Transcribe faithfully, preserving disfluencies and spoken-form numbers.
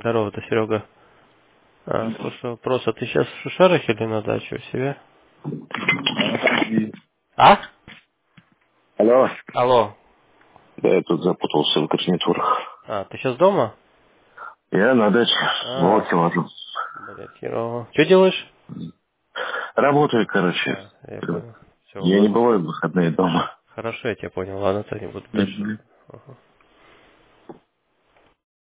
Здорово, это Серега. А, слушай, вопрос, а ты сейчас в Шушарах или на даче у себя? А? Алло. Алло. Да, я тут запутался в гарнитурах. А, ты сейчас дома? Я на даче в А, Волоке ложу. блядь, херово. Что делаешь? Работаю, короче. А, я понял. Все, Я не ладно. бываю в выходные дома. Хорошо, я тебя понял. Ладно, то не буду дальше. Мгм. Ага.